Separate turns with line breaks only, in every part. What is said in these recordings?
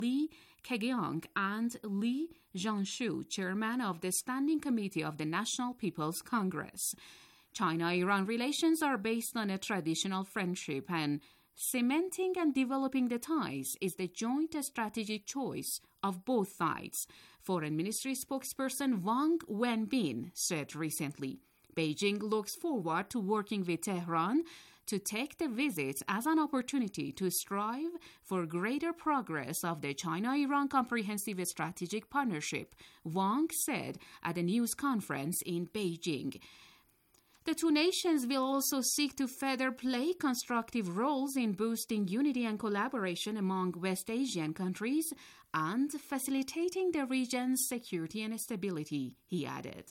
Li Keqiang and Li Zhanshu, chairman of the Standing Committee of the National People's Congress. China-Iran relations are based on a traditional friendship, and cementing and developing the ties is the joint strategic choice of both sides, Foreign Ministry spokesperson Wang Wenbin said recently. Beijing looks forward to working with Tehran to take the visit as an opportunity to strive for greater progress of the China-Iran Comprehensive Strategic Partnership, Wang said at a news conference in Beijing. The two nations will also seek to further play constructive roles in boosting unity and collaboration among West Asian countries and facilitating the region's security and stability, he added.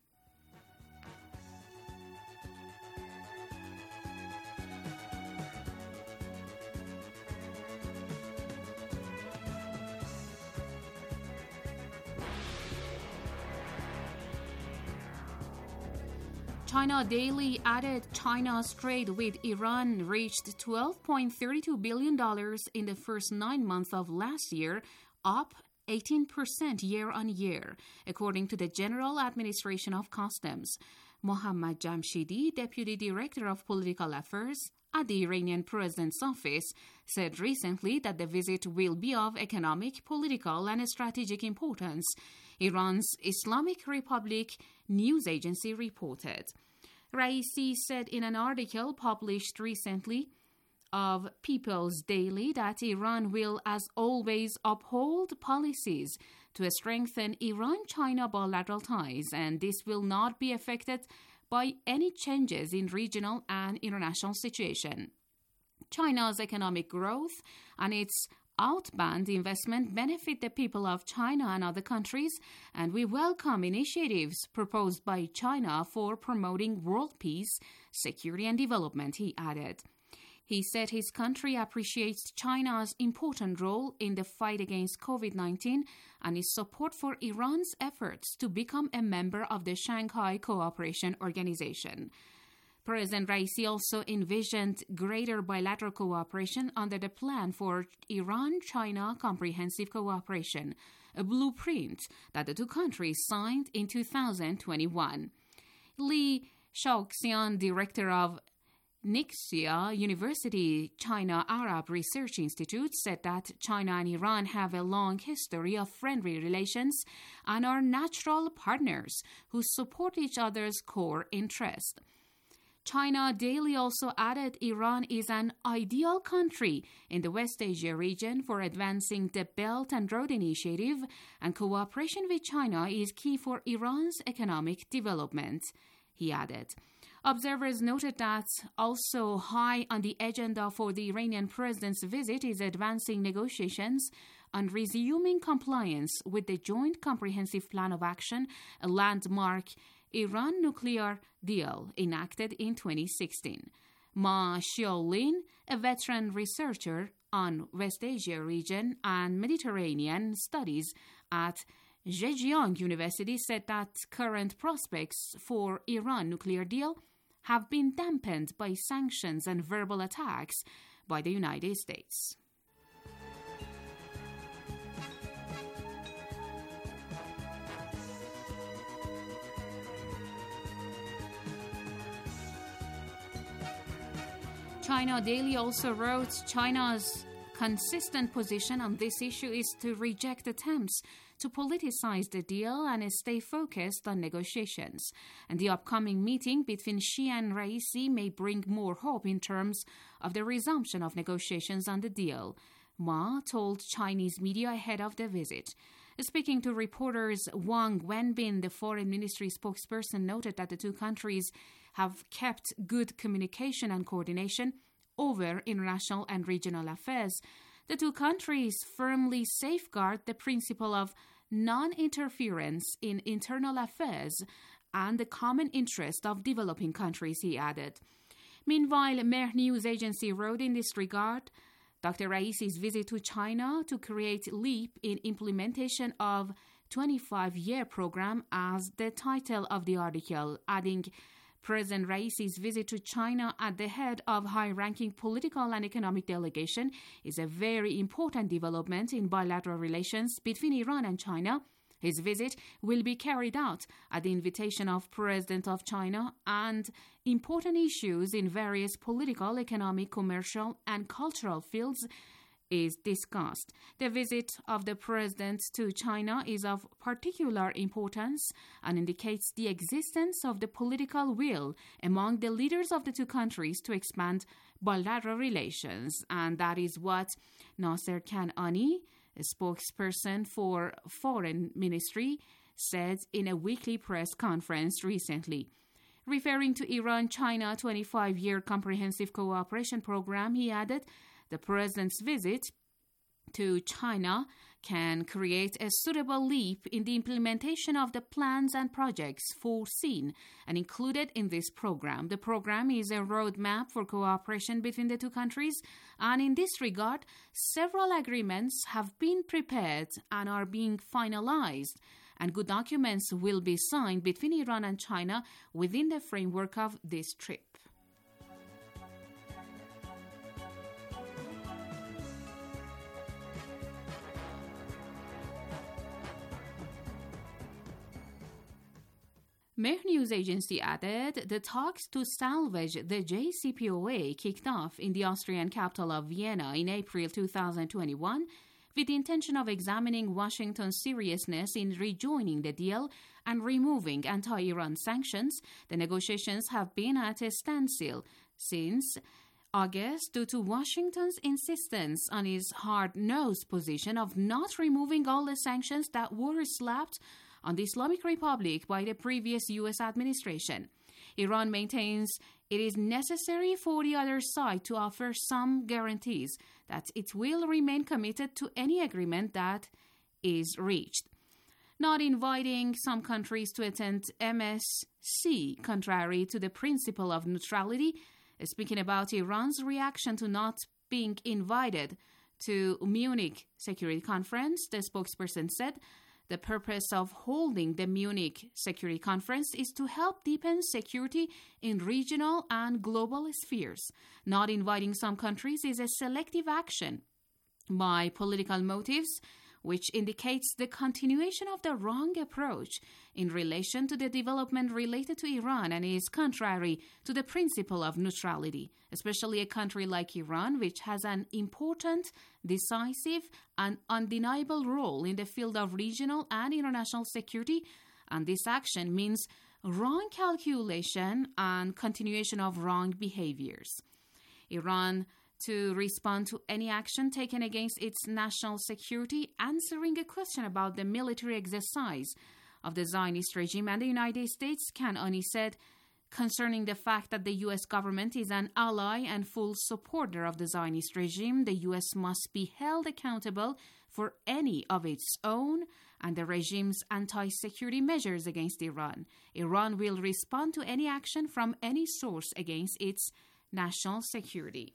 China Daily added China's trade with Iran reached $12.32 billion in the first 9 months of last year, up 18% year-on-year, according to the General Administration of Customs. Mohammad Jamshidi, Deputy Director of Political Affairs at the Iranian President's office, said recently that the visit will be of economic, political, and strategic importance, Iran's Islamic Republic news agency reported. Raisi said in an article published recently of People's Daily that Iran will, as always, uphold policies to strengthen Iran-China bilateral ties, and this will not be affected by any changes in regional and international situation. China's economic growth and its outbound investment benefit the people of China and other countries, and we welcome initiatives proposed by China for promoting world peace, security, and development, he added. He said his country appreciates China's important role in the fight against COVID-19 and its support for Iran's efforts to become a member of the Shanghai Cooperation Organization. President Raisi also envisioned greater bilateral cooperation under the Plan for Iran-China Comprehensive Cooperation, a blueprint that the two countries signed in 2021. Li Shaoxian, director of Ningxia University China Arab Research Institute, said that China and Iran have a long history of friendly relations and are natural partners who support each other's core interests. China Daily also added Iran is an ideal country in the West Asia region for advancing the Belt and Road Initiative, and cooperation with China is key for Iran's economic development, he added. Observers noted that also high on the agenda for the Iranian president's visit is advancing negotiations on resuming compliance with the Joint Comprehensive Plan of Action, a landmark Iran nuclear deal enacted in 2016. Ma Xiaolin, a veteran researcher on West Asia region and Mediterranean studies at Zhejiang University, said that current prospects for Iran nuclear deal have been dampened by sanctions and verbal attacks by the United States. China Daily also wrote, China's consistent position on this issue is to reject attempts to politicize the deal and stay focused on negotiations. And the upcoming meeting between Xi and Raisi may bring more hope in terms of the resumption of negotiations on the deal, Ma told Chinese media ahead of the visit. Speaking to reporters, Wang Wenbin, the Foreign Ministry spokesperson, noted that the two countries have kept good communication and coordination over international and regional affairs. The two countries firmly safeguard the principle of non-interference in internal affairs and the common interest of developing countries, he added. Meanwhile, Mehr news agency wrote in this regard, Dr. Raisi's visit to China to create leap in implementation of 25-year program as the title of the article, adding, President Raisi's visit to China at the head of high-ranking political and economic delegation is a very important development in bilateral relations between Iran and China. His visit will be carried out at the invitation of President of China, and important issues in various political, economic, commercial, and cultural fields is discussed. The visit of the President to China is of particular importance and indicates the existence of the political will among the leaders of the two countries to expand bilateral relations, and that is what Nasser Kanani, a spokesperson for Foreign Ministry, said in a weekly press conference recently. Referring to Iran-China 25-year comprehensive cooperation program, he added, the President's visit to China can create a suitable leap in the implementation of the plans and projects foreseen and included in this program. The program is a roadmap for cooperation between the two countries, and in this regard, several agreements have been prepared and are being finalized, and good documents will be signed between Iran and China within the framework of this trip. Mehr News Agency added the talks to salvage the JCPOA kicked off in the Austrian capital of Vienna in April 2021 with the intention of examining Washington's seriousness in rejoining the deal and removing anti-Iran sanctions. The negotiations have been at a standstill since August due to Washington's insistence on its hard-nosed position of not removing all the sanctions that were slapped on the Islamic Republic by the previous U.S. administration. Iran maintains it is necessary for the other side to offer some guarantees that it will remain committed to any agreement that is reached. Not inviting some countries to attend MSC, contrary to the principle of neutrality, speaking about Iran's reaction to not being invited to Munich Security Conference, the spokesperson said, the purpose of holding the Munich Security Conference is to help deepen security in regional and global spheres. Not inviting some countries is a selective action by political motives, which indicates the continuation of the wrong approach in relation to the development related to Iran and is contrary to the principle of neutrality, especially a country like Iran, which has an important, decisive, and undeniable role in the field of regional and international security, and this action means wrong calculation and continuation of wrong behaviors. Iran to respond to any action taken against its national security, answering a question about the military exercise of the Zionist regime and the United States, Kanani said, concerning the fact that the U.S. government is an ally and full supporter of the Zionist regime, the U.S. must be held accountable for any of its own and the regime's anti-security measures against Iran. Iran will respond to any action from any source against its national security.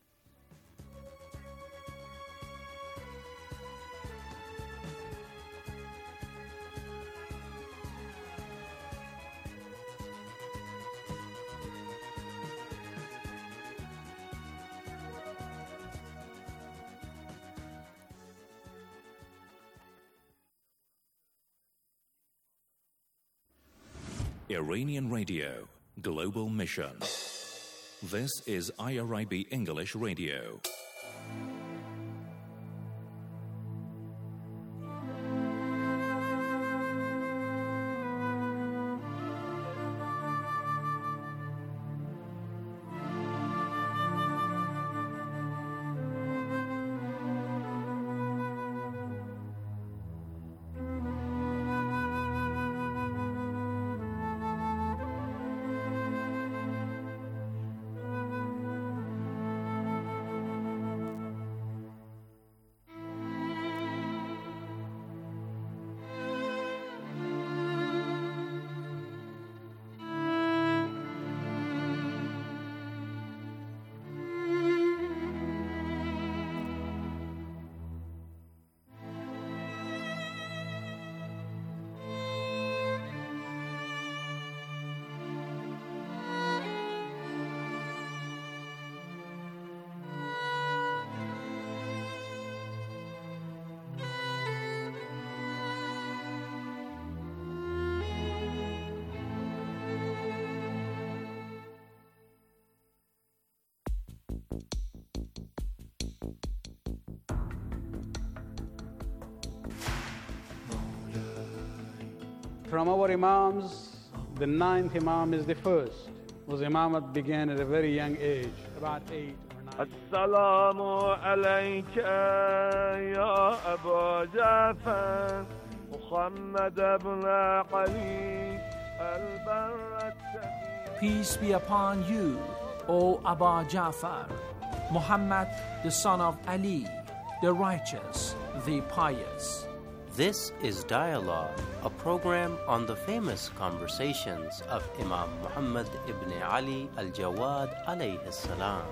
Iranian Radio, Global Mission. This is IRIB English Radio.
From our Imams, the ninth Imam is the first. Was Imam that began at a very young age, about 8 or 9.
السلام عليك يا أبا جعفر محمد بن علي البر التقي.
Peace be upon you, O Aba Ja'far, Muhammad the son of Ali, the righteous, the pious.
This is Dialogue, a program on the famous conversations of Imam Muhammad ibn Ali al-Jawad alayhi salam.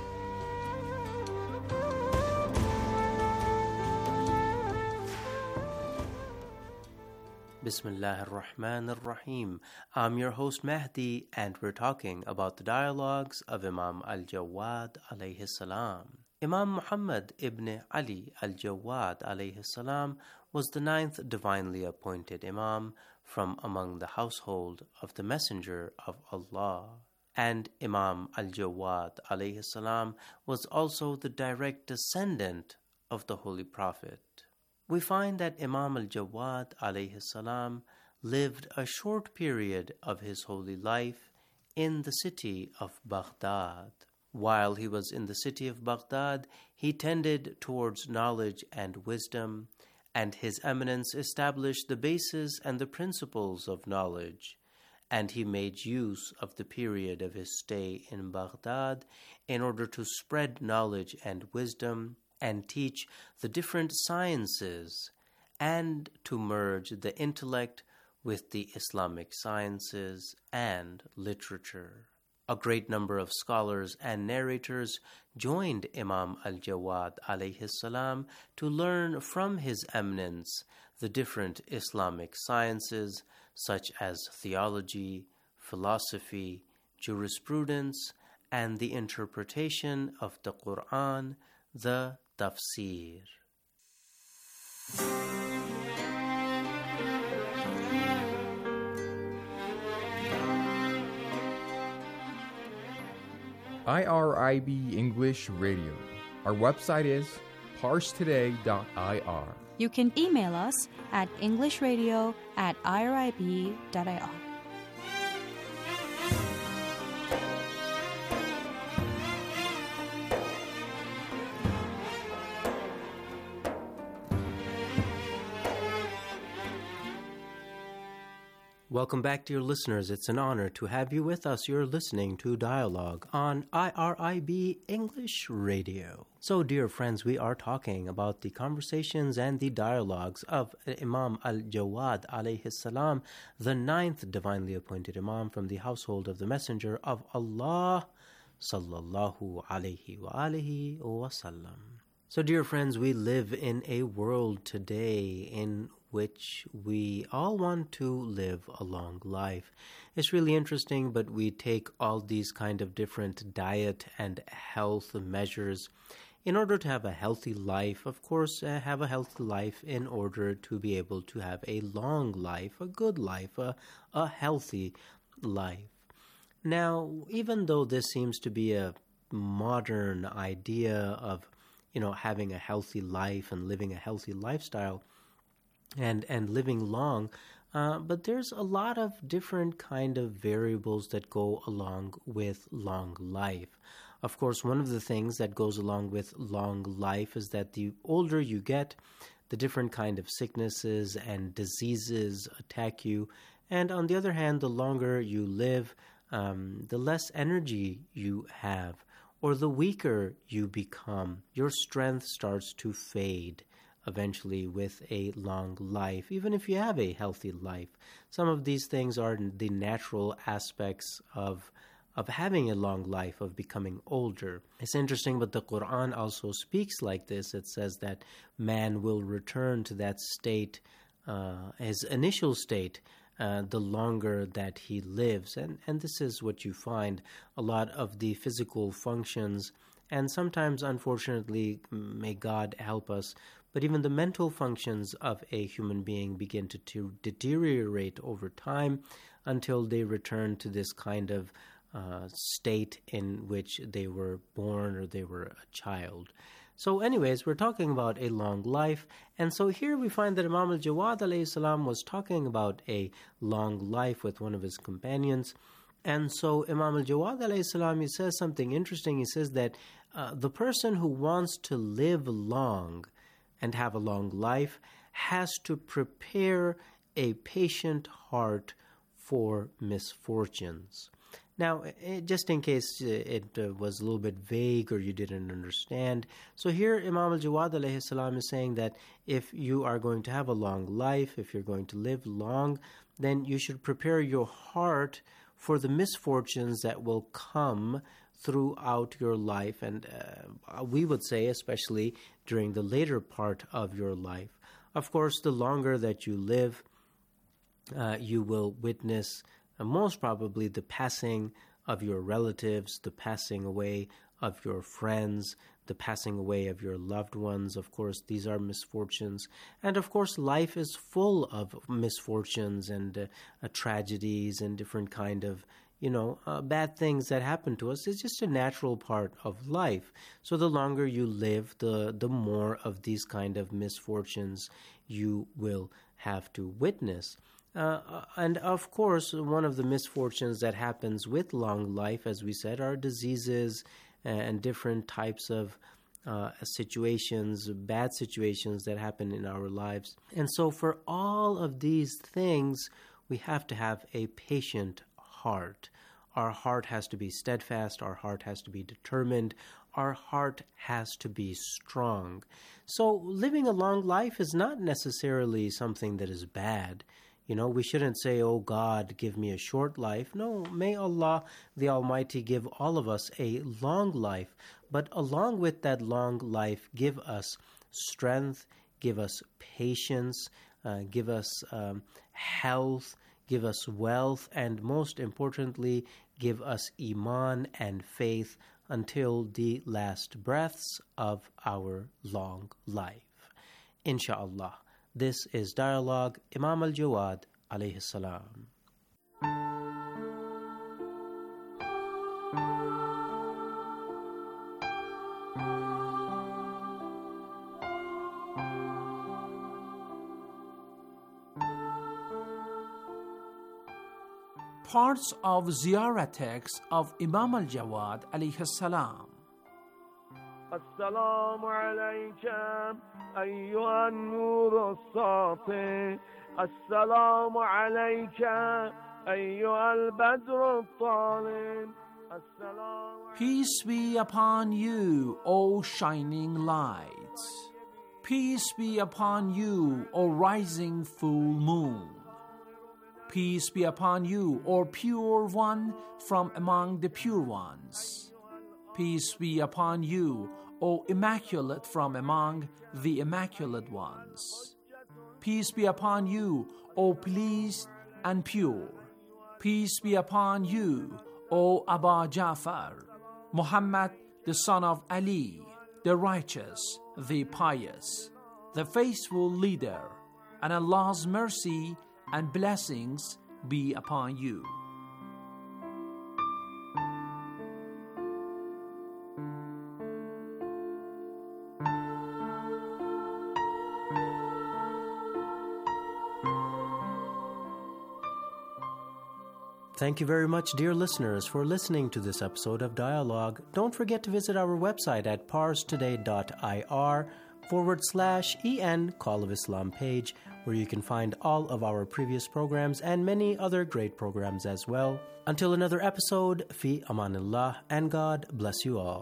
Bismillah ar-Rahman ar-Rahim. I'm your host Mahdi, and we're talking about the dialogues of Imam al-Jawad alayhi salam. Imam Muhammad ibn Ali al-Jawad alayhi salam was the ninth divinely appointed Imam from among the household of the Messenger of Allah. And Imam al-Jawad alayhi salam was also the direct descendant of the Holy Prophet. We find that Imam al-Jawad alayhi salam lived a short period of his holy life in the city of Baghdad. While he was in the city of Baghdad, he tended towards knowledge and wisdom, and His Eminence established the basis and the principles of knowledge, and he made use of the period of his stay in Baghdad in order to spread knowledge and wisdom and teach the different sciences, and to merge the intellect with the Islamic sciences and literature. A great number of scholars and narrators joined Imam al-Jawad alayhi salam to learn from His Eminence the different Islamic sciences such as theology, philosophy, jurisprudence, and the interpretation of the Quran, the tafsir.
IRIB English Radio. Our website is parstoday.ir.
You can email us at englishradio@irib.ir.
Welcome back, dear listeners. It's an honor to have you with us. You're listening to Dialogue on IRIB English Radio. So, dear friends, we are talking about the conversations and the dialogues of Imam al-Jawad alayhi salam, the ninth divinely appointed Imam from the household of the Messenger of Allah, sallallahu alayhi wa alihi wa sallam. So, dear friends, we live in a world today in which we all want to live a long life. It's really interesting, but we take all these kind of different diet and health measures in order to have a healthy life. Of course, have a healthy life in order to be able to have a long life, a good life, a healthy life. Now, even though this seems to be a modern idea of, having a healthy life and living a healthy lifestyle, and living long, but there's a lot of different kind of variables that go along with long life. Of course, one of the things that goes along with long life is that the older you get, the different kind of sicknesses and diseases attack you, and on the other hand, the longer you live, the less energy you have, or the weaker you become. Your strength starts to fade eventually with a long life, even if you have a healthy life. Some of these things are the natural aspects of having a long life, of becoming older. It's interesting, but the Quran also speaks like this. It says that man will return to that state, his initial state, the longer that he lives. And this is what you find. A lot of the physical functions, and sometimes, unfortunately, may God help us, but even the mental functions of a human being begin to deteriorate over time until they return to this kind of state in which they were born or they were a child. So anyways, we're talking about a long life. And so here we find that Imam al-Jawad alayhi salam was talking about a long life with one of his companions. And so Imam al-Jawad alayhi salam, he says something interesting. He says that the person who wants to live long and have a long life has to prepare a patient heart for misfortunes. Now, just in case it was a little bit vague or you didn't understand, so here Imam al-Jawad alayhi salam is saying that if you are going to have a long life, if you're going to live long, then you should prepare your heart for the misfortunes that will come throughout your life, and we would say especially during the later part of your life. Of course, the longer that you live, you will witness most probably the passing of your relatives, the passing away of your friends, the passing away of your loved ones. Of course, these are misfortunes. And of course, life is full of misfortunes and tragedies and different kind of bad things that happen to us. It's just a natural part of life. So the longer you live, the more of these kind of misfortunes you will have to witness. And of course, one of the misfortunes that happens with long life, as we said, are diseases and different types of situations, bad situations that happen in our lives. And so for all of these things, we have to have a patient heart. Our heart has to be steadfast. Our heart has to be determined. Our heart has to be strong. So living a long life is not necessarily something that is bad. We shouldn't say, oh God, give me a short life. No, may Allah, the Almighty, give all of us a long life. But along with that long life, give us strength, give us patience, give us health, give us wealth, and most importantly, give us iman and faith until the last breaths of our long life. Insha'Allah. This is Dialogue, Imam al-Jawad alayhi salam.
Parts of Ziyarah text of Imam al-Jawad alayhi salam.
السلام عليك أيها النور الساطع السلام عليك أيها البدر الطالع
Peace be upon you, O shining lights. Peace be upon you, O rising full moon. Peace be upon you, O pure one from among the pure ones. Peace be upon you, O immaculate from among the immaculate ones. Peace be upon you, O pleased and pure. Peace be upon you, O Aba Ja'far, Muhammad the son of Ali, the righteous, the pious, the faithful leader, and Allah's mercy and blessings be upon you.
Thank you very much, dear listeners, for listening to this episode of Dialogue. Don't forget to visit our website at parstoday.ir/en Call of Islam page, where you can find all of our previous programs and many other great programs as well. Until another episode, fi amanillah, and God bless you all.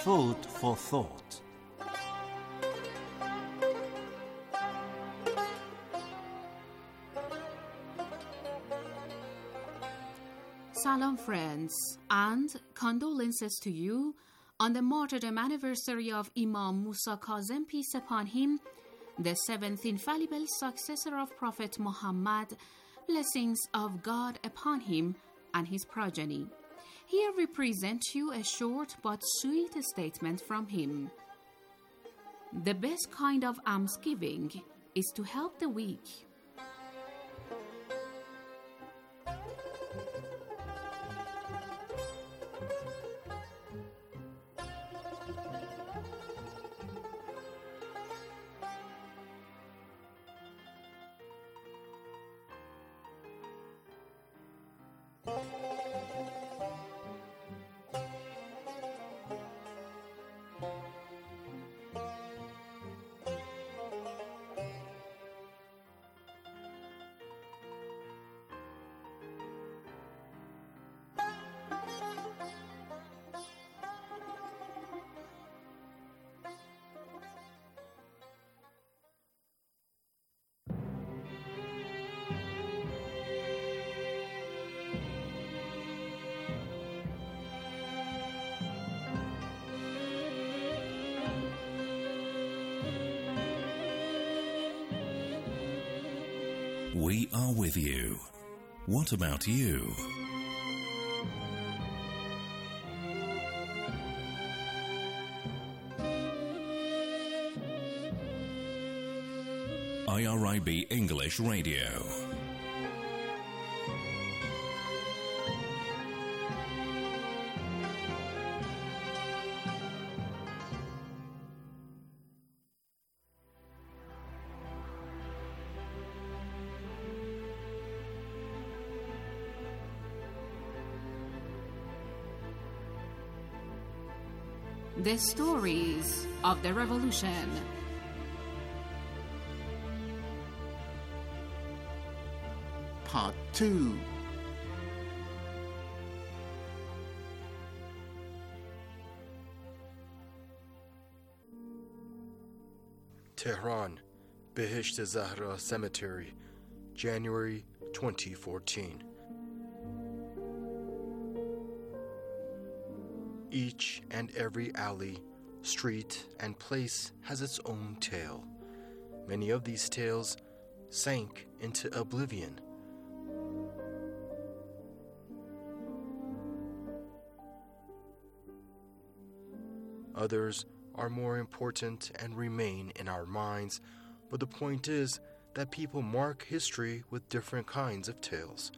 food for thought.
Salam friends, and condolences to you on the martyrdom anniversary of Imam Musa Kazem, peace upon him, the seventh infallible successor of Prophet Muhammad, blessings of God upon him and his progeny. Here we present you a short but sweet statement from him. The best kind of almsgiving is to help the weak.
We are with you. What about you? IRIB English Radio.
The stories of the revolution.
Part 2. Tehran, Behesht Zahra Cemetery, January 2014. Each and every alley, street, and place has its own tale. Many of these tales sank into oblivion. Others are more important and remain in our minds, but the point is that people mark history with different kinds of tales.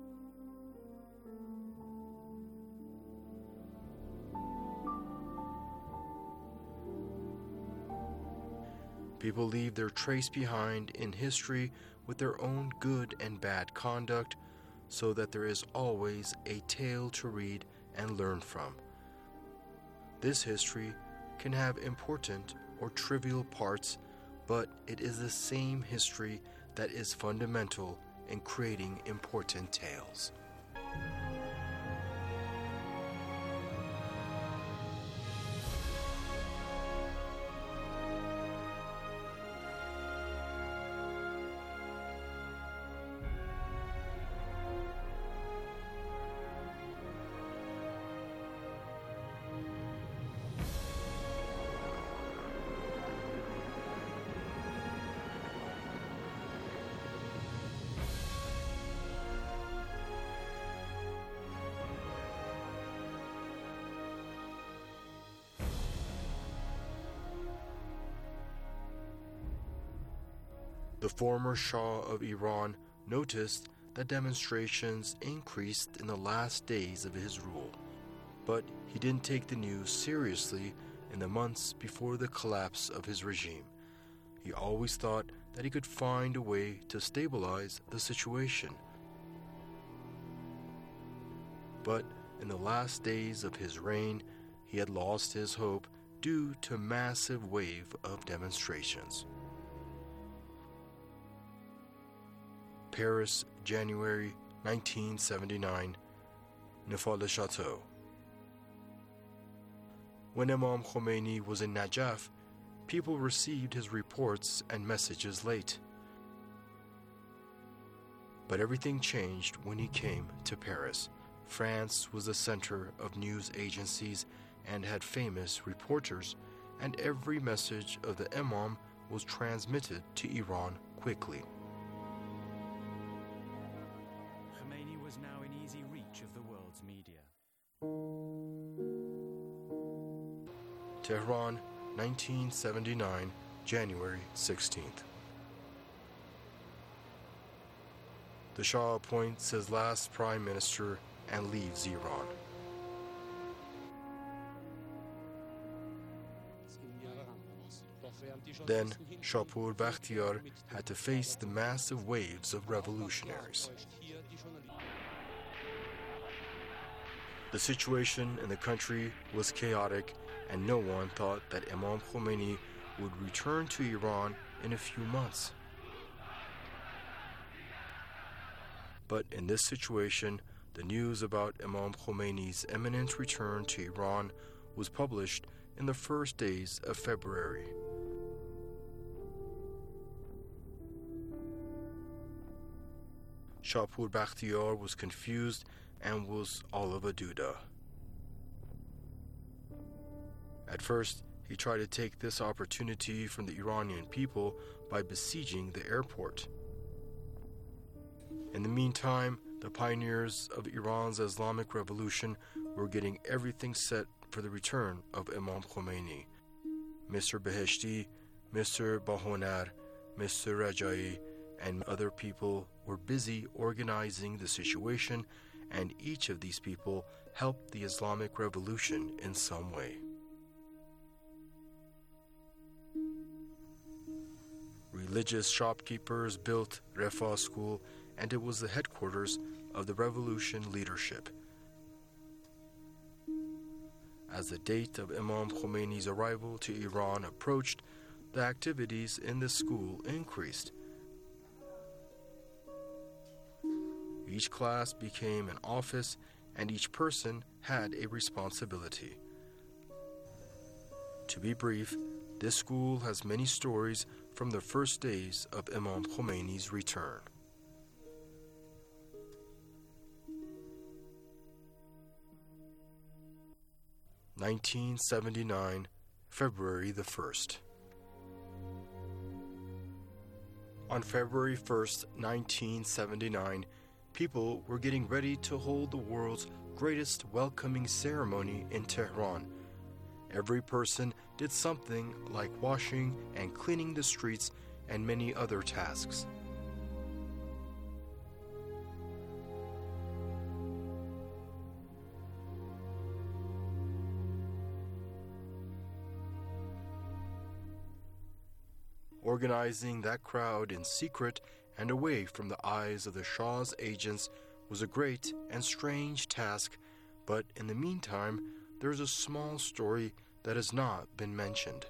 People leave their trace behind in history with their own good and bad conduct, so that there is always a tale to read and learn from. This history can have important or trivial parts, but it is the same history that is fundamental in creating important tales. The former Shah of Iran noticed that demonstrations increased in the last days of his rule, but he didn't take the news seriously in the months before the collapse of his regime. He always thought that he could find a way to stabilize the situation. But in the last days of his reign, he had lost his hope due to a massive wave of demonstrations. Paris, January 1979, Nefal-e-Chateau. When Imam Khomeini was in Najaf, people received his reports and messages late. But everything changed when he came to Paris. France was the center of news agencies and had famous reporters, and every message of the Imam was transmitted to Iran quickly.
Khomeini was now in easy reach of the world's media.
Tehran, 1979, January 16th. The Shah appoints his last prime minister and leaves Iran. Then Shapur Bakhtiar had to face the massive waves of revolutionaries. The situation in the country was chaotic, and no one thought that Imam Khomeini would return to Iran in a few months. But in this situation, the news about Imam Khomeini's imminent return to Iran was published in the first days of February. Shapur Bakhtiar was confused and was all of a duda. At first, he tried to take this opportunity from the Iranian people by besieging the airport. In the meantime, the pioneers of Iran's Islamic Revolution were getting everything set for the return of Imam Khomeini. Mr. Beheshti, Mr. Bahonar, Mr. Rajai, and other people were busy organizing the situation, and each of these people helped the Islamic Revolution in some way. Religious shopkeepers built Refah School, and it was the headquarters of the revolution leadership. As the date of Imam Khomeini's arrival to Iran approached, the activities in the school increased. Each class became an office, and each person had a responsibility. To be brief, this school has many stories from the first days of Imam Khomeini's return. (1979) February the 1st. On February 1st, 1979, people were getting ready to hold the world's greatest welcoming ceremony in Tehran. Every person did something like washing and cleaning the streets and many other tasks. Organizing that crowd in secret and away from the eyes of the Shah's agents was a great and strange task, but in the meantime, there's a small story that has not been mentioned.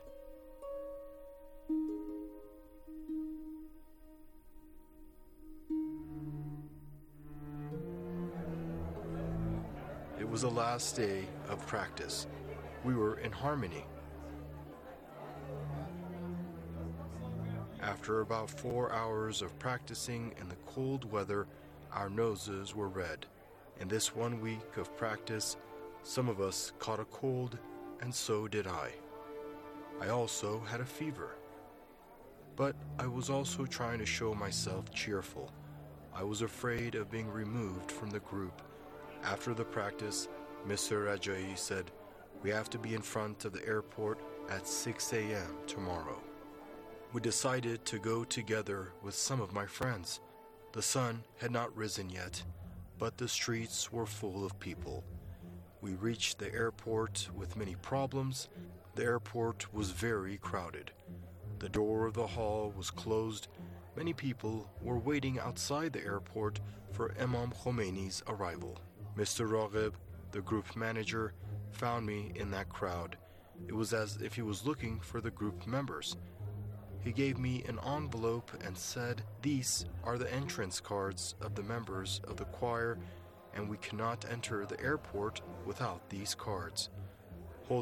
It was the last day of practice. We were in harmony. After about 4 hours of practicing in the cold weather, our noses were red. In this 1 week of practice, some of us caught a cold, and so did I. I also had a fever. But I was also trying to show myself cheerful. I was afraid of being removed from the group. After the practice, Mr. Rajai said, "We have to be in front of the airport at 6 a.m. tomorrow." We decided to go together with some of my friends. The sun had not risen yet, but the streets were full of people. We reached the airport with many problems. The airport was very crowded. The door of the hall was closed. Many people were waiting outside the airport for Imam Khomeini's arrival. Mr. Raghib, the group manager, found me in that crowd. It was as if he was looking for the group members. He gave me an envelope and said, "These are the entrance cards of the members of the choir, and we cannot enter the airport without these cards. Hold it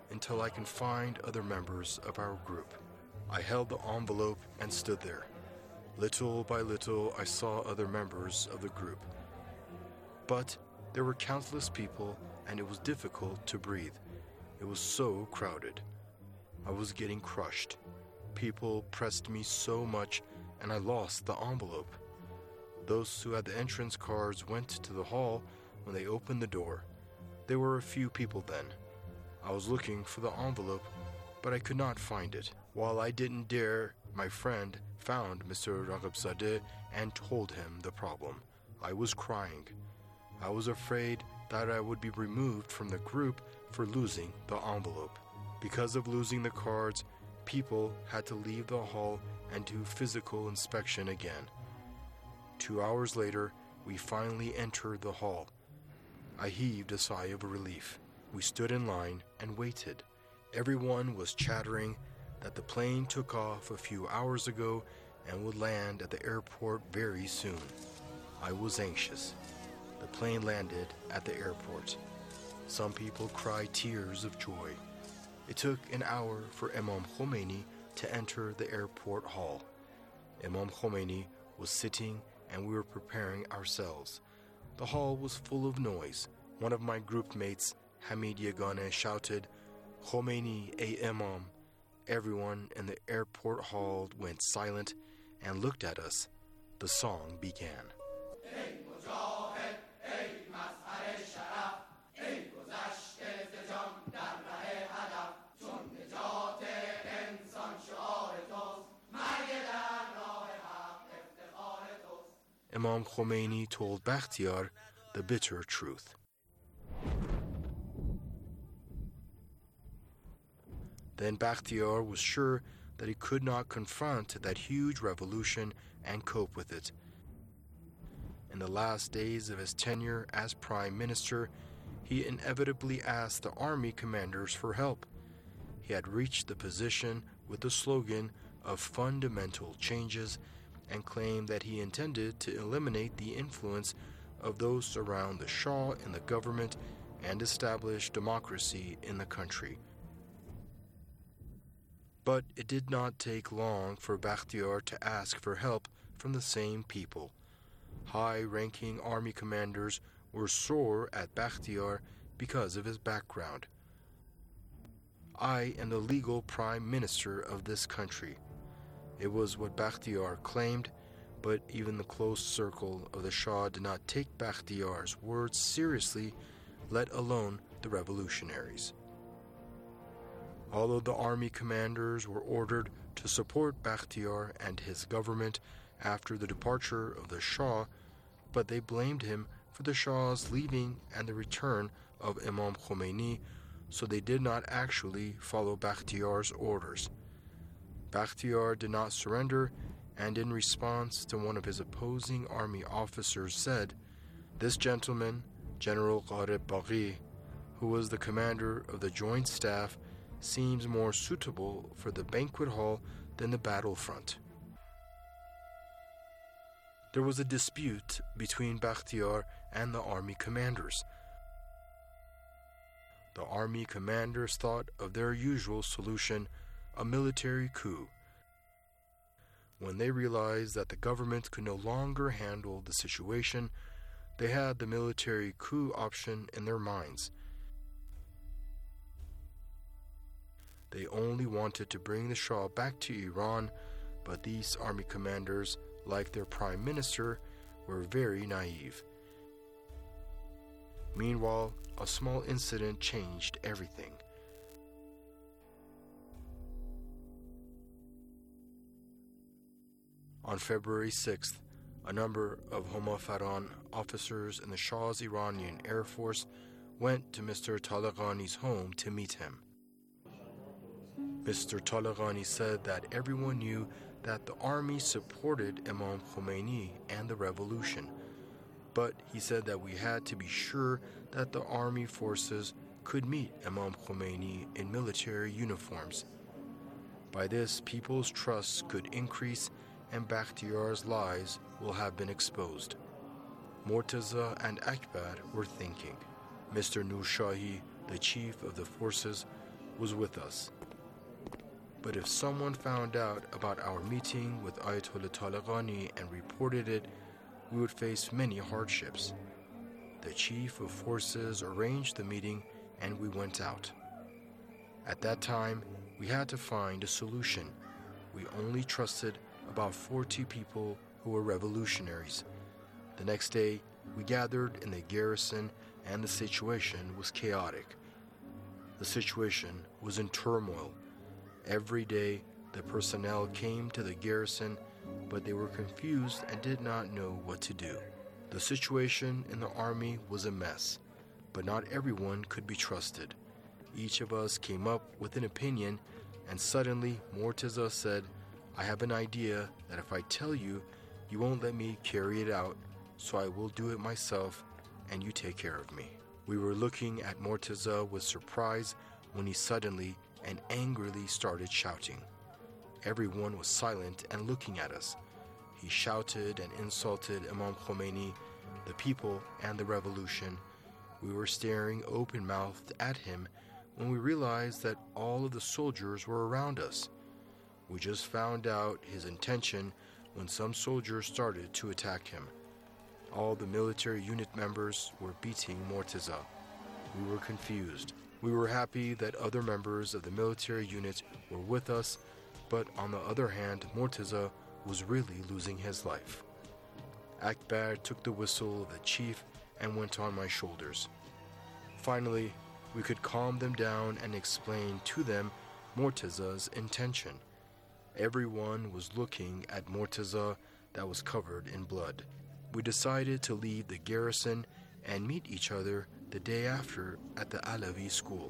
until I can find other members of our group. I held the envelope and stood there. Little by little, I saw other members of the group. But there were countless people, and it was difficult to breathe. It was so crowded. I was getting crushed. People pressed me so much, and I lost the envelope. Those who had the entrance cards went to the hall when they opened the door. There were a few people then. I was looking for the envelope, but I could not find it. While I didn't dare, my friend found Mr. Raghibzadeh and told him the problem. I was crying. I was afraid that I would be removed from the group for losing the envelope. Because of losing the cards, people had to leave the hall and do physical inspection again. 2 hours later, we finally entered the hall. I heaved a sigh of relief. We stood in line and waited. Everyone was chattering that the plane took off a few hours ago and would land at the airport very soon. I was anxious. The plane landed at the airport. Some people cried tears of joy. It took an hour for Imam Khomeini to enter the airport hall. Imam Khomeini was sitting and we were preparing ourselves. The hall was full of noise. One of my group mates, Hamid Yagane, shouted, "Khomeini, a Imam." Everyone in the airport hall went silent and looked at us. The song began. Imam Khomeini told Bakhtiar the bitter truth. Then Bakhtiar was sure that he could not confront that huge revolution and cope with it. In the last days of his tenure as Prime Minister, he inevitably asked the army commanders for help. He had reached the position with the slogan of fundamental changes and claimed that he intended to eliminate the influence of those around the Shah in the government and establish democracy in the country. But it did not take long for Bakhtiar to ask for help from the same people. High-ranking army commanders were sore at Bakhtiar because of his background. "I am the legal prime minister of this country." It was what Bakhtiar claimed, but even the close circle of the Shah did not take Bakhtiar's words seriously, let alone the revolutionaries. Although the army commanders were ordered to support Bakhtiar and his government after the departure of the Shah, but they blamed him for the Shah's leaving and the return of Imam Khomeini, so they did not actually follow Bakhtiar's orders. Bakhtiar did not surrender, and in response to one of his opposing army officers said, "This gentleman, General Gharib Baghi, who was the commander of the Joint Staff, seems more suitable for the banquet hall than the battlefront." There was a dispute between Bakhtiar and the army commanders. The army commanders thought of their usual solution, a military coup. When they realized that the government could no longer handle the situation, they had the military coup option in their minds. They only wanted to bring the Shah back to Iran, but these army commanders, like their prime minister, were very naive. Meanwhile, a small incident changed everything. On February 6th, a number of Homafaran officers in the Shah's Iranian Air Force went to Mr. Taleghani's home to meet him. Mr. Taleghani said that everyone knew that the army supported Imam Khomeini and the revolution, but he said that we had to be sure that the army forces could meet Imam Khomeini in military uniforms. By this, people's trust could increase and Bakhtiar's lies will have been exposed. Mortaza and Akbar were thinking. Mr. Nurshahi, the chief of the forces, was with us. But if someone found out about our meeting with Ayatollah Talaqani and reported it, we would face many hardships. The chief of forces arranged the meeting and we went out. At that time, we had to find a solution. We only trusted about 40 people who were revolutionaries. The next day, we gathered in the garrison and the situation was chaotic. The situation was in turmoil. Every day, the personnel came to the garrison, but they were confused and did not know what to do. The situation in the army was a mess, but not everyone could be trusted. Each of us came up with an opinion, and suddenly Mortaza said, "I have an idea that if I tell you, you won't let me carry it out, so I will do it myself, and you take care of me." We were looking at Mortaza with surprise when he suddenly and angrily started shouting. Everyone was silent and looking at us. He shouted and insulted Imam Khomeini, the people, and the revolution. We were staring open-mouthed at him when we realized that all of the soldiers were around us. We just found out his intention when some soldiers started to attack him. All the military unit members were beating Mortaza. We were confused. We were happy that other members of the military unit were with us, but on the other hand, Mortaza was really losing his life. Akbar took the whistle of the chief and went on my shoulders. Finally, we could calm them down and explain to them Mortaza's intention. Everyone was looking at Mortaza that was covered in blood. We decided to leave the garrison and meet each other the day after at the Alavi school.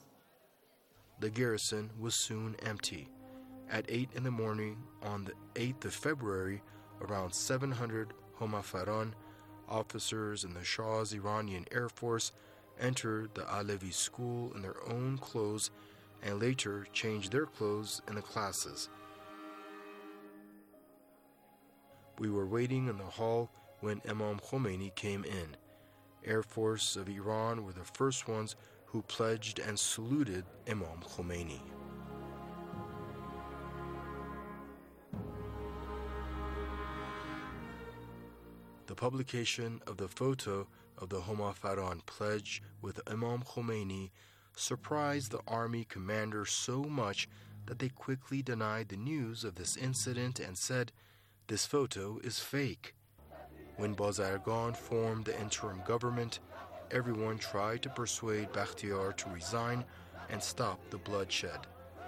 The garrison was soon empty. At 8 in the morning on the 8th of February, around 700 Homafaran, officers in the Shah's Iranian Air Force, entered the Alavi school in their own clothes and later changed their clothes in the classes. We were waiting in the hall when Imam Khomeini came in. Air Force of Iran were the first ones who pledged and saluted Imam Khomeini. The publication of the photo of the Homafaran pledge with Imam Khomeini surprised the army commander so much that they quickly denied the news of this incident and said, "This photo is fake." When Bazargan formed the interim government, everyone tried to persuade Bakhtiar to resign and stop the bloodshed.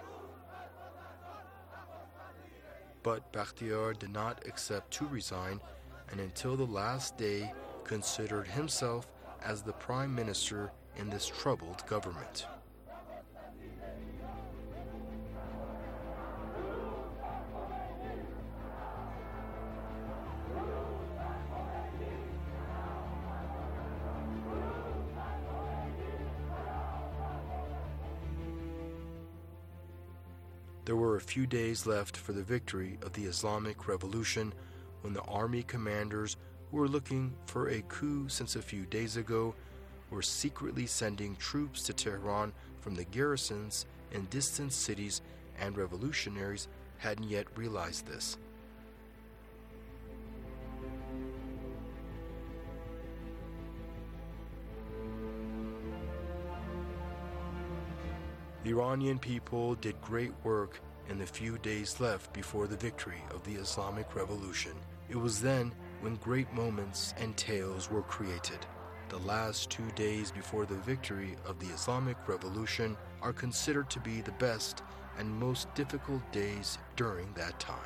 But Bakhtiar did not accept to resign, and until the last day considered himself as the prime minister in this troubled government. There were a few days left for the victory of the Islamic Revolution when the army commanders who were looking for a coup since a few days ago were secretly sending troops to Tehran from the garrisons in distant cities, and revolutionaries hadn't yet realized this. The Iranian people did great work in the few days left before the victory of the Islamic Revolution. It was then when great moments and tales were created. The last 2 days before the victory of the Islamic Revolution are considered to be the best and most difficult days during that time.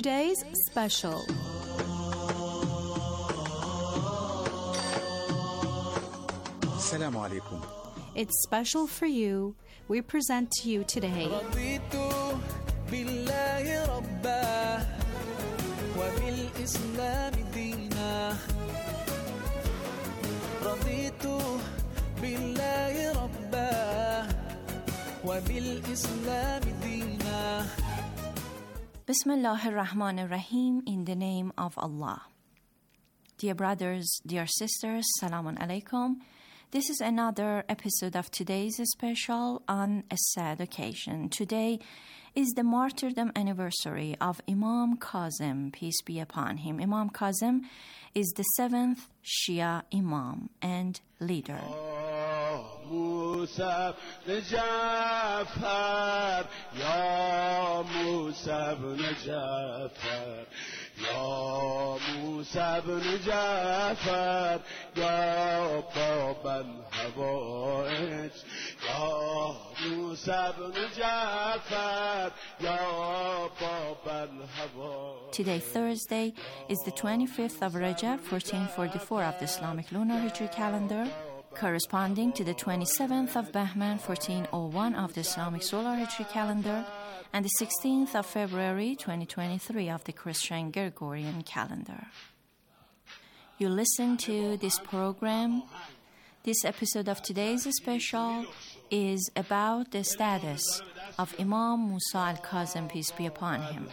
today's special.
Assalamu alaikum.
It's special for you. We present to you today Bismillahir Rahmanir Rahim, in the name of Allah. Dear brothers, dear sisters, Salamun Alaikum. This is another episode of today's special on a sad occasion. Today is the martyrdom anniversary of Imam Kazim, peace be upon him. Imam Kazim is the 7th Shia Imam and leader.
موسى بن جعفر يا موسى بن جعفر يا موسى بن جعفر يا باب الهوائج يا موسى بن جعفر يا باب الهوائج.
Today, Thursday, is the 25th of Rajab, 1444 of the Islamic lunar Hijri calendar, corresponding to the 27th of Bahman, 1401 of the Islamic solar Hijri calendar, and the 16th of February, 2023 of the Christian Gregorian calendar. You listen to this program. This episode of today's special is about the status of Imam Musa al-Kazim, peace be upon him.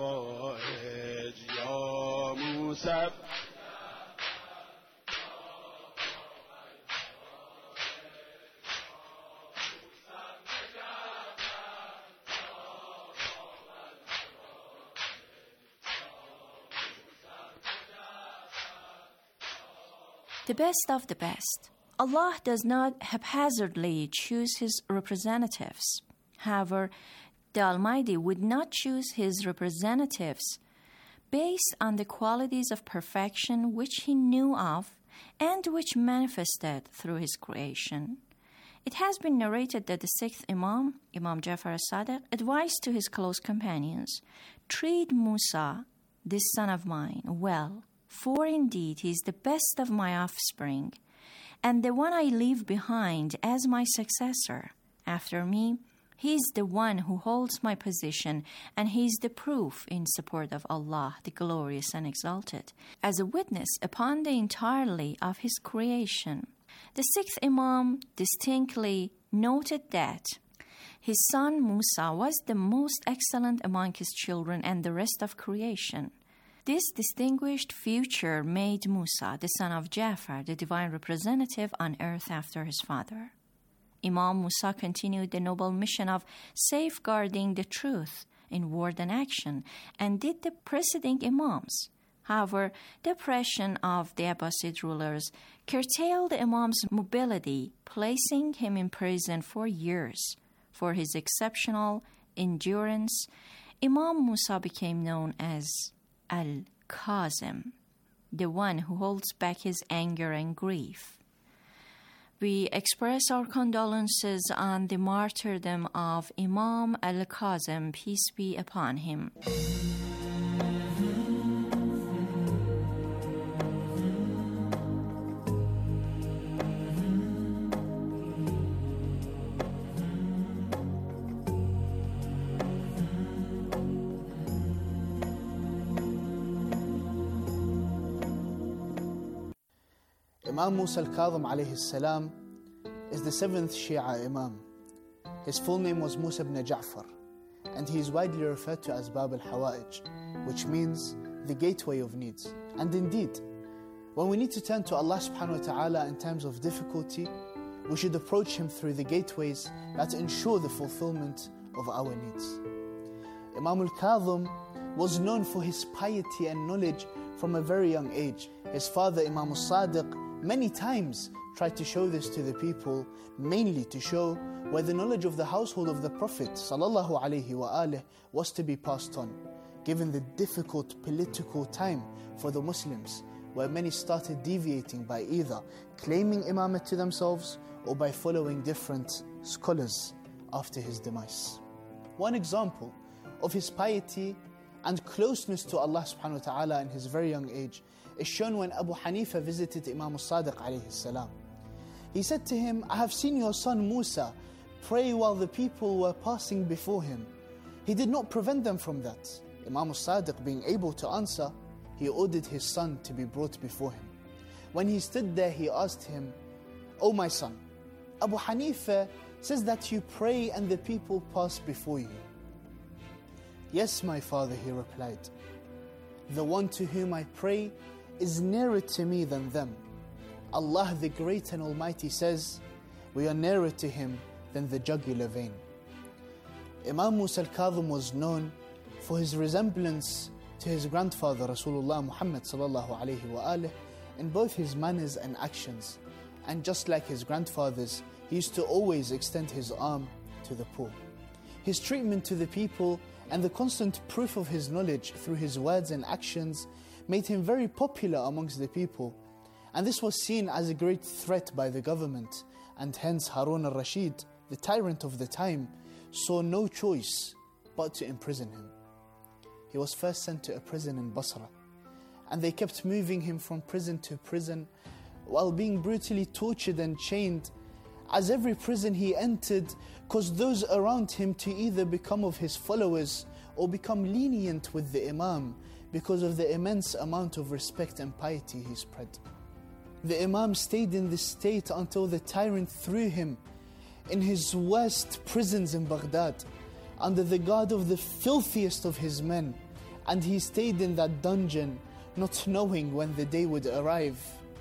The best of the best. Allah does not haphazardly choose His representatives. However, the Almighty would not choose His representatives based on the qualities of perfection which He knew of and which manifested through His creation. It has been narrated that the 6th Imam, Imam Jafar as-Sadiq, advised to his close companions, "Treat Musa, this son of mine, well, for indeed he is the best of my offspring, and the one I leave behind as my successor. After me, he is the one who holds my position, and he is the proof in support of Allah, the glorious and exalted, as a witness upon the entirety of his creation." The 6th Imam distinctly noted that his son Musa was the most excellent among his children and the rest of creation. This distinguished feature made Musa, the son of Jafar, the divine representative on earth after his father. Imam Musa continued the noble mission of safeguarding the truth in word and action, and did the preceding Imams. However, the oppression of the Abbasid rulers curtailed the Imam's mobility, placing him in prison for years. For his exceptional endurance, Imam Musa became known as Al-Kazim, the one who holds back his anger and grief. We express our condolences on the martyrdom of Imam Al-Kazim, peace be upon him.
Imam Musa al-Kazim alayhi salam is the 7th Shia Imam. His full name was Musa ibn Ja'far, and he is widely referred to as Bab al-Hawa'ij, which means the gateway of needs. And indeed, when we need to turn to Allah subhanahu wa ta'ala in times of difficulty, we should approach Him through the gateways that ensure the fulfillment of our needs. Imam al-Kazim was known for his piety and knowledge from a very young age. His father, Imam al-Sadiq, many times tried to show this to the people, mainly to show where the knowledge of the household of the Prophet ﷺ was to be passed on, given the difficult political time for the Muslims, where many started deviating by either claiming imamate to themselves or by following different scholars after his demise. One example of his piety and closeness to Allah subhanahu wa ta'ala in his very young age is shown when Abu Hanifa visited Imam al-Sadiq alayhi salam. He said to him, I have seen your son Musa pray while the people were passing before him. He did not prevent them from that. Imam al-Sadiq, being able to answer, he ordered his son to be brought before him. When he stood there, he asked him, O my son, Abu Hanifa says that you pray and the people pass before you. Yes, my father, he replied. The one to whom I pray is nearer to me than them. Allah the Great and Almighty says, we are nearer to Him than the jugular vein. Imam Musa al-Kadhim was known for his resemblance to his grandfather Rasulullah Muhammad sallallahu alayhi wa alihi in both his manners and actions. And just like his grandfathers, he used to always extend his arm to the poor. His treatment to the people and the constant proof of his knowledge through his words and actions made him very popular amongst the people. And this was seen as a great threat by the government, and hence Harun al-Rashid, the tyrant of the time, saw no choice but to imprison him. He was first sent to a prison in Basra, and they kept moving him from prison to prison while being brutally tortured and chained, as every prison he entered caused those around him to either become of his followers or become lenient with the Imam because of the immense amount of respect and piety he spread. The Imam stayed in this state until the tyrant threw him in his worst prisons in Baghdad under the guard of the filthiest of his men, and he stayed in that dungeon not knowing when the day would arrive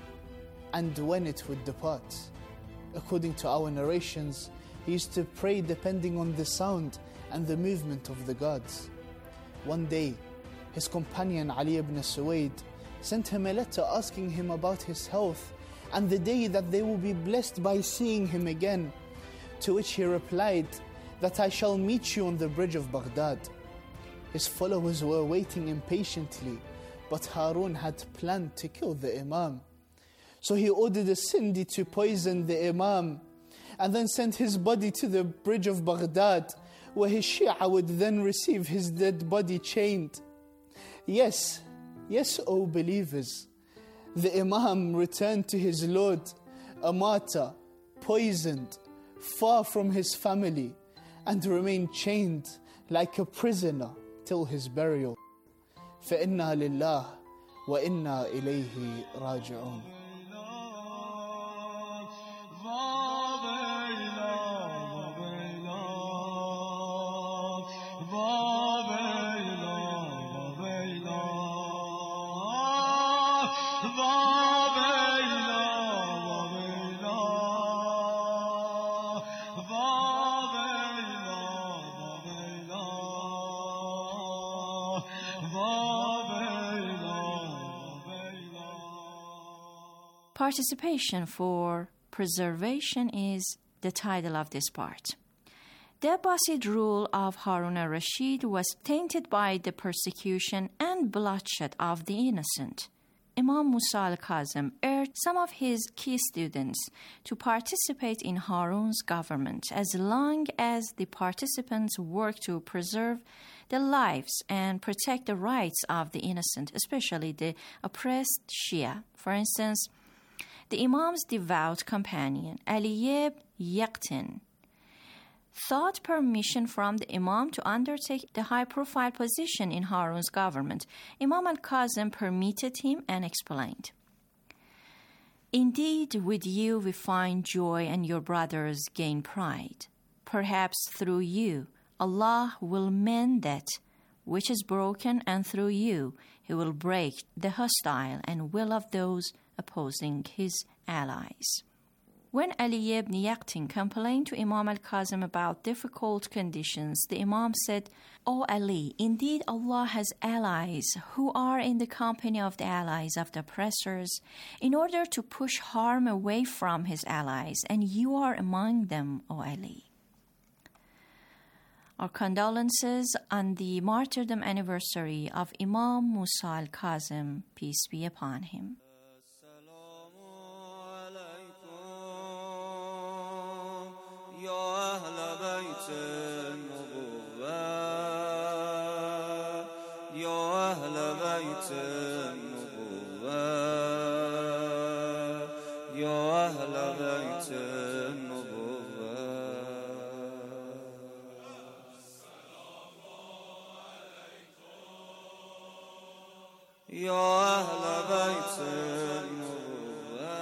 and when it would depart. According to our narrations, he used to pray depending on the sound and the movement of the guards. One day, his companion Ali ibn Suwaid sent him a letter asking him about his health and the day that they will be blessed by seeing him again, to which he replied that I shall meet you on the bridge of Baghdad. His followers were waiting impatiently, but Harun had planned to kill the Imam. So he ordered a Sindi to poison the Imam and then sent his body to the bridge of Baghdad, where his Shia would then receive his dead body chained. Yes, O believers, the Imam returned to his Lord, a martyr, poisoned, far from his family, and remained chained like a prisoner till his burial. فَإِنَّا لِلَّهِ وَإِنَّا إِلَيْهِ رَاجِعُونَ.
Participation for preservation is the title of this part. The Abbasid rule of Harun al-Rashid was tainted by the persecution and bloodshed of the innocent. Imam Musa al-Kazim urged some of his key students to participate in Harun's government as long as the participants worked to preserve the lives and protect the rights of the innocent, especially the oppressed Shia. For instance, the Imam's devout companion, Ali ibn Yaqtin, sought permission from the Imam to undertake the high-profile position in Harun's government. Imam al-Kazim permitted him and explained, "Indeed, with you we find joy and your brothers gain pride. Perhaps through you, Allah will mend that which is broken, and through you, He will break the hostile and will of those opposing his allies." When Ali ibn Yaqtin complained to Imam al-Kazim about difficult conditions, the Imam said, "O Ali, indeed Allah has allies who are in the company of the allies of the oppressors in order to push harm away from his allies, and you are among them, O Ali." Our condolences on the martyrdom anniversary of Imam Musa al-Kazim, peace be upon him.
بيت النبوة يا أهل بيت النبوة يا أهل بيت النبوة.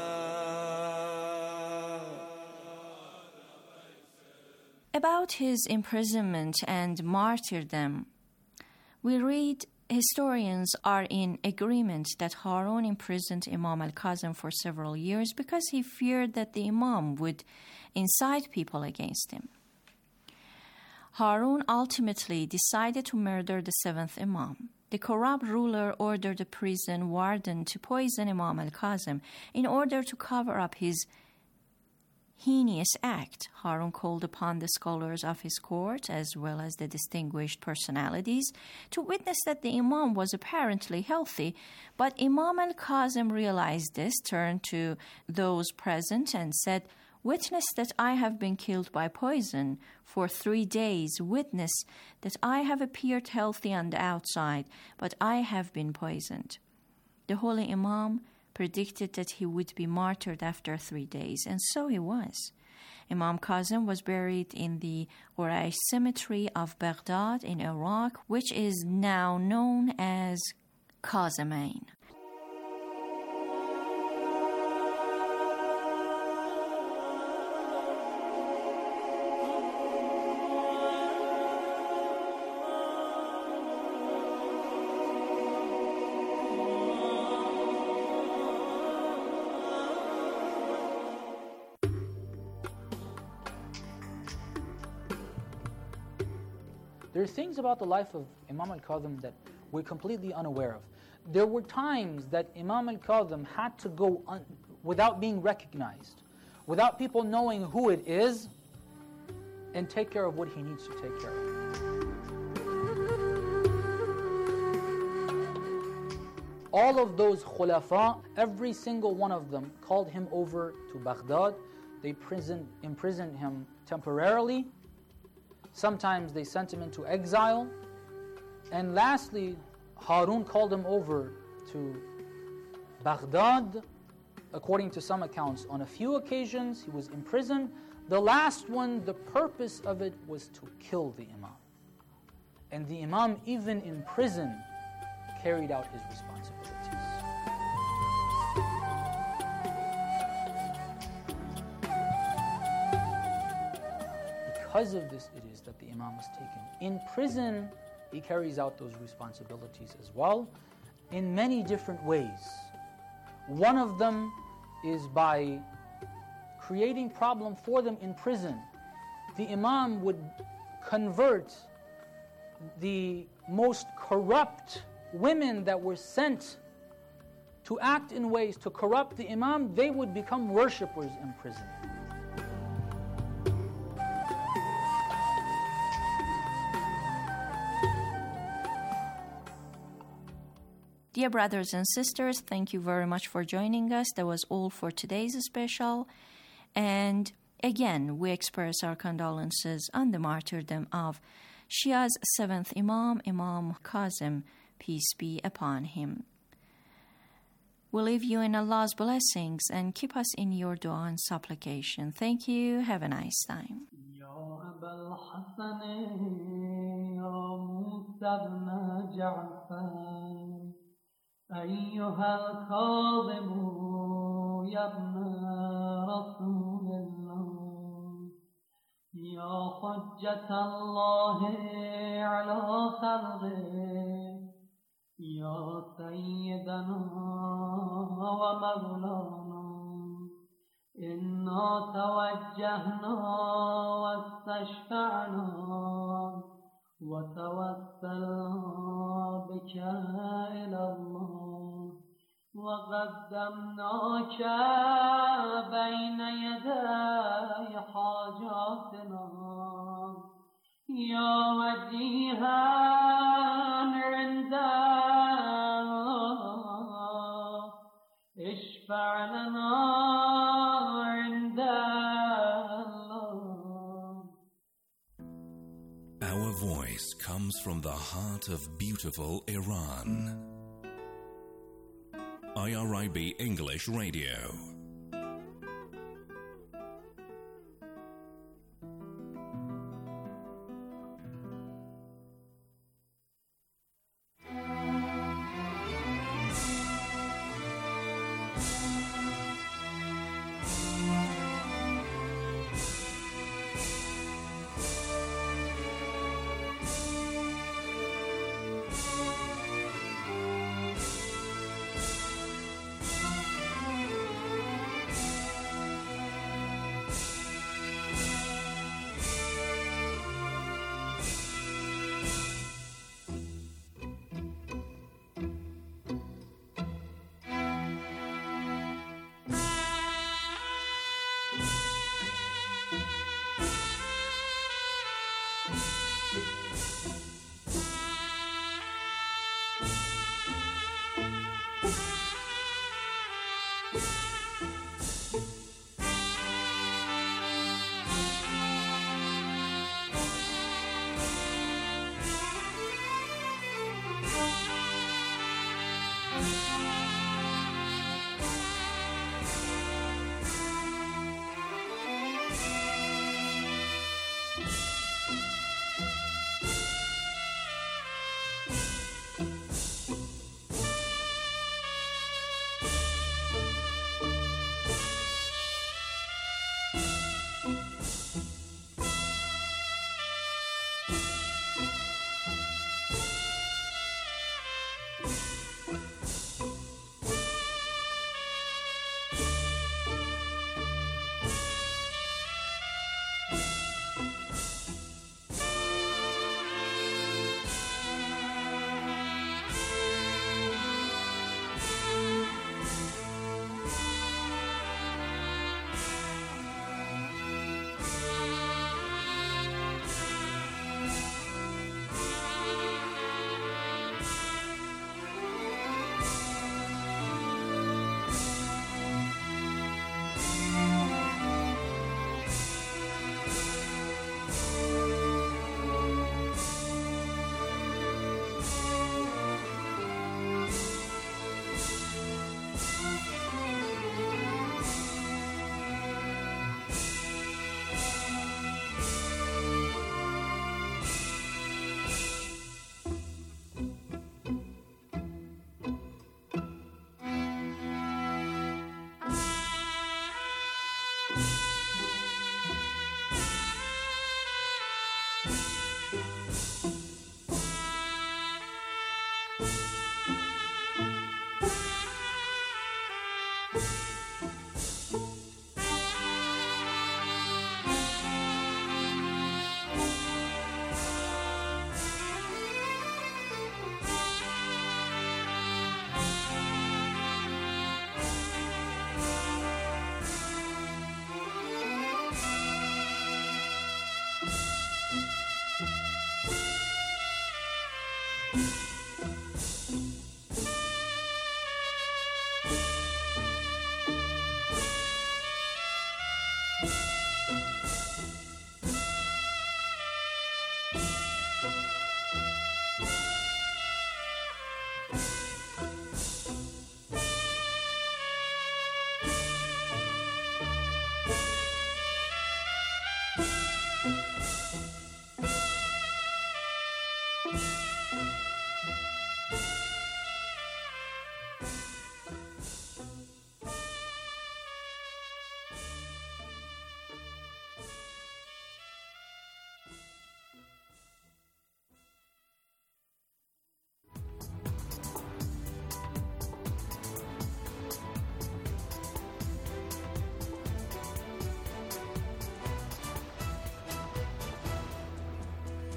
About his imprisonment and martyrdom, we read historians are in agreement that Harun imprisoned Imam al-Kazim for several years because he feared that the Imam would incite people against him. Harun ultimately decided to murder the seventh Imam. The corrupt ruler ordered the prison warden to poison Imam al-Kazim in order to cover up his heinous act. Harun called upon the scholars of his court, as well as the distinguished personalities, to witness that the Imam was apparently healthy. But Imam al-Kazim realized this, turned to those present and said, "Witness that I have been killed by poison for 3 days. Witness that I have appeared healthy on the outside, but I have been poisoned." The holy Imam predicted that he would be martyred after 3 days, and so he was. Imam Kazim was buried in the Quraysh cemetery of Baghdad in Iraq, which is now known as Kazimain.
There are things about the life of Imam al-Kazim that we're completely unaware of. There were times that Imam al-Kazim had to go without being recognized, without people knowing who it is, and take care of what he needs to take care of. All of those khulafa, every single one of them called him over to Baghdad. They imprisoned him temporarily. Sometimes they sent him into exile. And lastly, Harun called him over to Baghdad. According to some accounts, on a few occasions he was imprisoned. The last one, the purpose of it was to kill the Imam. And the Imam, even in prison, carried out his responsibilities. Because of this, it is that the Imam was taken. In prison, he carries out those responsibilities as well, in many different ways. One of them is by creating problem for them in prison. The Imam would convert the most corrupt women that were sent to act in ways to corrupt the Imam. They would become worshippers in prison.
Dear brothers and sisters, thank you very much for joining us. That was all for today's special. And again, we express our condolences on the martyrdom of Shia's seventh Imam, Imam Kazim, peace be upon him. We leave you in Allah's blessings and keep us in your dua and supplication. Thank you. Have a nice time.
أيها الكاظم يا ابن رسول الله يا حجة الله على خلقه يا سيدنا ومولانا إنا توجهنا واستشفعنا وتوسلنا بك إلى الله وقدمناك بين يدي حاجاتنا يا وجيها عند الله اشفع لنا عند الله.
Our voice comes from the heart of beautiful Iran. IRIB English Radio.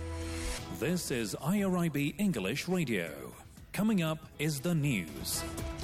This is IRIB English Radio. Coming up is the news.